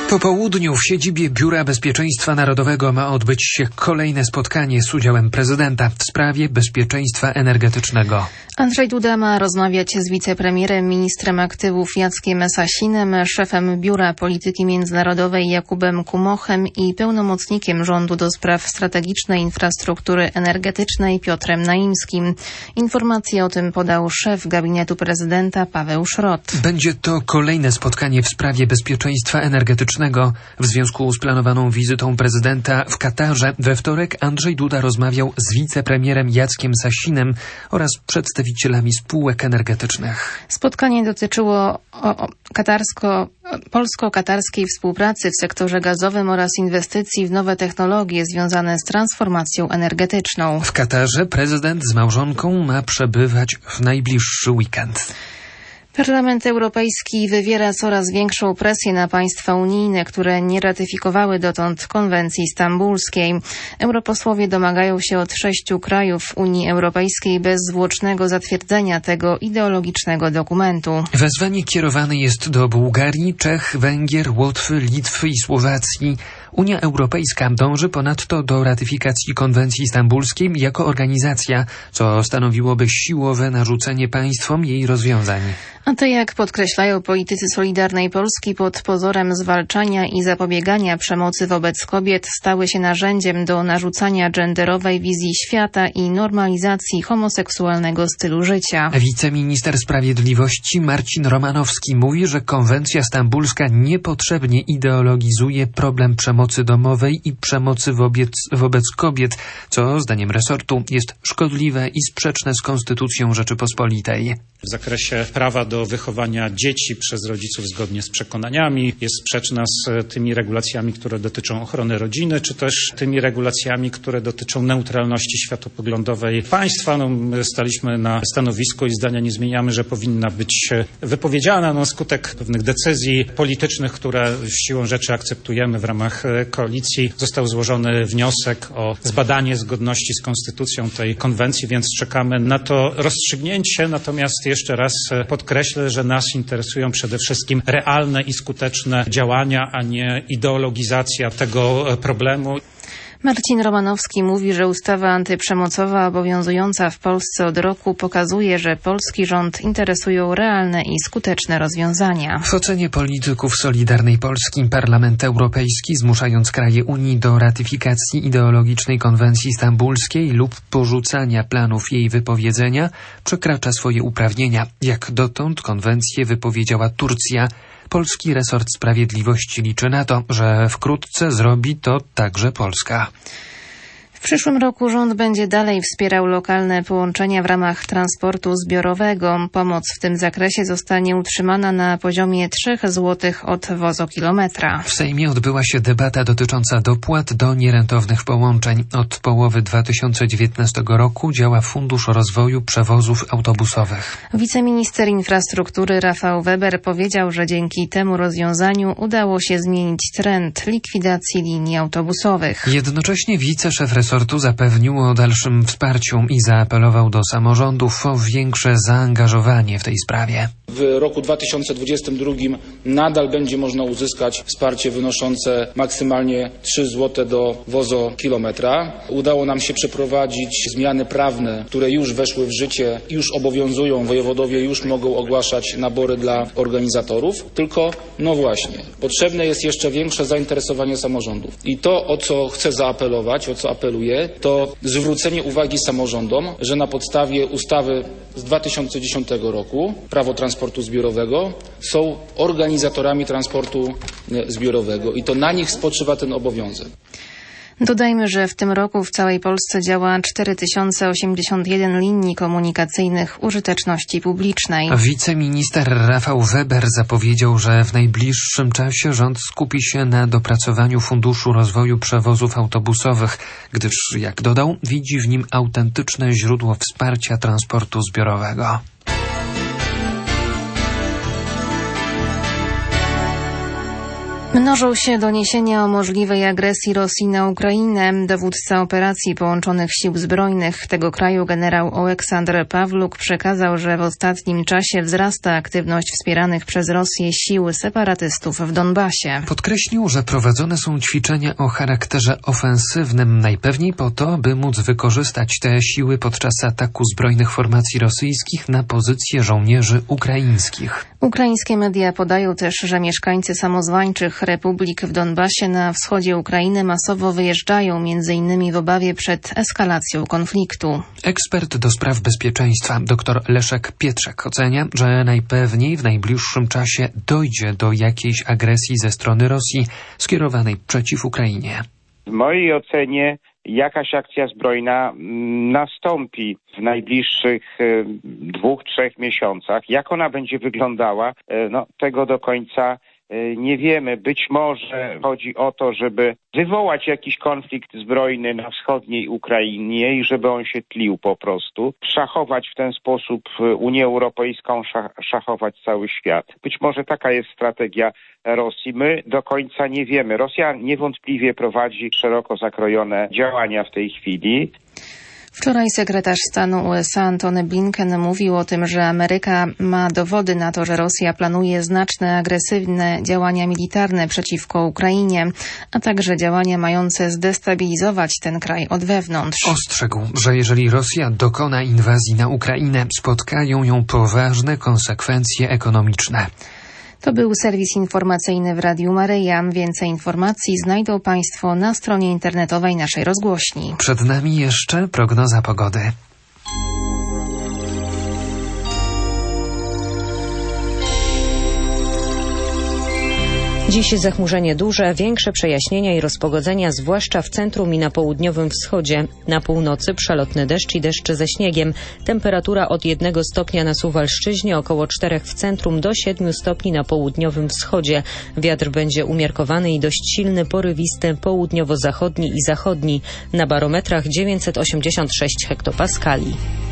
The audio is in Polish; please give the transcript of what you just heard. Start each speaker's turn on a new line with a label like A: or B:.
A: Po południu w siedzibie Biura Bezpieczeństwa Narodowego ma odbyć się kolejne spotkanie z udziałem prezydenta w sprawie bezpieczeństwa energetycznego.
B: Andrzej Duda ma rozmawiać z wicepremierem, ministrem aktywów Jackiem Sasinem, szefem Biura Polityki Międzynarodowej Jakubem Kumochem i pełnomocnikiem rządu do spraw strategicznej infrastruktury energetycznej Piotrem Naimskim. Informacje o tym podał szef gabinetu prezydenta Paweł Szrot.
A: Będzie to kolejne spotkanie w sprawie bezpieczeństwa energetycznego. W związku z planowaną wizytą prezydenta w Katarze we wtorek Andrzej Duda rozmawiał z wicepremierem Jackiem Sasinem oraz przedstawicielami spółek energetycznych.
B: Spotkanie dotyczyło polsko-katarskiej współpracy w sektorze gazowym oraz inwestycji w nowe technologie związane z transformacją energetyczną.
A: W Katarze prezydent z małżonką ma przebywać w najbliższy weekend.
B: Parlament Europejski wywiera coraz większą presję na państwa unijne, które nie ratyfikowały dotąd konwencji stambulskiej. Europosłowie domagają się od 6 krajów Unii Europejskiej bezzwłocznego zatwierdzenia tego ideologicznego dokumentu.
A: Wezwanie kierowane jest do Bułgarii, Czech, Węgier, Łotwy, Litwy i Słowacji. Unia Europejska dąży ponadto do ratyfikacji konwencji stambulskiej jako organizacja, co stanowiłoby siłowe narzucenie państwom jej rozwiązań.
B: A to, jak podkreślają politycy Solidarnej Polski, pod pozorem zwalczania i zapobiegania przemocy wobec kobiet stały się narzędziem do narzucania genderowej wizji świata i normalizacji homoseksualnego stylu życia.
A: Wiceminister Sprawiedliwości Marcin Romanowski mówi, że konwencja stambulska niepotrzebnie ideologizuje problem przemocy domowej i przemocy wobec kobiet, co zdaniem resortu jest szkodliwe i sprzeczne z Konstytucją Rzeczypospolitej.
C: W zakresie prawa do wychowania dzieci przez rodziców zgodnie z przekonaniami jest sprzeczna z tymi regulacjami, które dotyczą ochrony rodziny, czy też tymi regulacjami, które dotyczą neutralności światopoglądowej państwa. My staliśmy na stanowisku i zdania nie zmieniamy, że powinna być wypowiedziana na skutek pewnych decyzji politycznych, które siłą rzeczy akceptujemy w ramach koalicji. Został złożony wniosek o zbadanie zgodności z konstytucją tej konwencji, więc czekamy na to rozstrzygnięcie. Natomiast jeszcze raz podkreślę, że nas interesują przede wszystkim realne i skuteczne działania, a nie ideologizacja tego problemu.
B: Marcin Romanowski mówi, że ustawa antyprzemocowa obowiązująca w Polsce od roku pokazuje, że polski rząd interesują realne i skuteczne rozwiązania.
A: W ocenie polityków Solidarnej Polski Parlament Europejski, zmuszając kraje Unii do ratyfikacji ideologicznej konwencji stambulskiej lub porzucania planów jej wypowiedzenia, przekracza swoje uprawnienia. Jak dotąd konwencję wypowiedziała Turcja. Polski resort sprawiedliwości liczy na to, że wkrótce zrobi to także Polska.
B: W przyszłym roku rząd będzie dalej wspierał lokalne połączenia w ramach transportu zbiorowego. Pomoc w tym zakresie zostanie utrzymana na poziomie 3 zł od wozokilometra.
A: W Sejmie odbyła się debata dotycząca dopłat do nierentownych połączeń. Od połowy 2019 roku działa Fundusz Rozwoju Przewozów Autobusowych.
B: Wiceminister infrastruktury Rafał Weber powiedział, że dzięki temu rozwiązaniu udało się zmienić trend likwidacji linii autobusowych.
A: Jednocześnie wiceszef resortu zapewnił o dalszym wsparciu i zaapelował do samorządów o większe zaangażowanie w tej sprawie.
D: W roku 2022 nadal będzie można uzyskać wsparcie wynoszące maksymalnie 3 zł do wozokilometra. Udało nam się przeprowadzić zmiany prawne, które już weszły w życie, już obowiązują. Wojewodowie już mogą ogłaszać nabory dla organizatorów. Tylko, no właśnie, potrzebne jest jeszcze większe zainteresowanie samorządów. I to, o co chcę zaapelować, o co apeluję, to zwrócenie uwagi samorządom, że na podstawie ustawy z 2010 roku, prawo transportu zbiorowego, są organizatorami transportu zbiorowego i to na nich spoczywa ten obowiązek.
B: Dodajmy, że w tym roku w całej Polsce działa 4081 linii komunikacyjnych użyteczności publicznej.
A: Wiceminister Rafał Weber zapowiedział, że w najbliższym czasie rząd skupi się na dopracowaniu Funduszu Rozwoju Przewozów Autobusowych, gdyż, jak dodał, widzi w nim autentyczne źródło wsparcia transportu zbiorowego.
B: Mnożą się doniesienia o możliwej agresji Rosji na Ukrainę. Dowódca operacji Połączonych Sił Zbrojnych tego kraju generał Oleksandr Pawluk przekazał, że w ostatnim czasie wzrasta aktywność wspieranych przez Rosję sił separatystów w Donbasie.
A: Podkreślił, że prowadzone są ćwiczenia o charakterze ofensywnym, najpewniej po to, by móc wykorzystać te siły podczas ataku zbrojnych formacji rosyjskich na pozycje żołnierzy ukraińskich.
B: Ukraińskie media podają też, że mieszkańcy samozwańczych republik w Donbasie na wschodzie Ukrainy masowo wyjeżdżają, m.in. w obawie przed eskalacją konfliktu.
A: Ekspert do spraw bezpieczeństwa dr Leszek Pietrzak ocenia, że najpewniej w najbliższym czasie dojdzie do jakiejś agresji ze strony Rosji skierowanej przeciw Ukrainie.
E: W mojej ocenie jakaś akcja zbrojna nastąpi w najbliższych 2-3 miesiącach. Jak ona będzie wyglądała, tego do końca nie wiemy. Być może chodzi o to, żeby wywołać jakiś konflikt zbrojny na wschodniej Ukrainie i żeby on się tlił po prostu. Szachować w ten sposób Unię Europejską, szachować cały świat. Być może taka jest strategia Rosji. My do końca nie wiemy. Rosja niewątpliwie prowadzi szeroko zakrojone działania w tej chwili.
B: Wczoraj sekretarz stanu USA Antony Blinken mówił o tym, że Ameryka ma dowody na to, że Rosja planuje znaczne, agresywne działania militarne przeciwko Ukrainie, a także działania mające zdestabilizować ten kraj od wewnątrz.
A: Ostrzegł, że jeżeli Rosja dokona inwazji na Ukrainę, spotkają ją poważne konsekwencje ekonomiczne.
B: To był serwis informacyjny w Radiu Maryja. Więcej informacji znajdą Państwo na stronie internetowej naszej rozgłośni.
A: Przed nami jeszcze prognoza pogody.
F: Dziś zachmurzenie duże, większe przejaśnienia i rozpogodzenia, zwłaszcza w centrum i na południowym wschodzie. Na północy przelotny deszcz i deszcz ze śniegiem. Temperatura od 1 stopnia na Suwalszczyźnie, około 4 w centrum, do 7 stopni na południowym wschodzie. Wiatr będzie umiarkowany i dość silny, porywisty, południowo-zachodni i zachodni. Na barometrach 986 hektopaskali.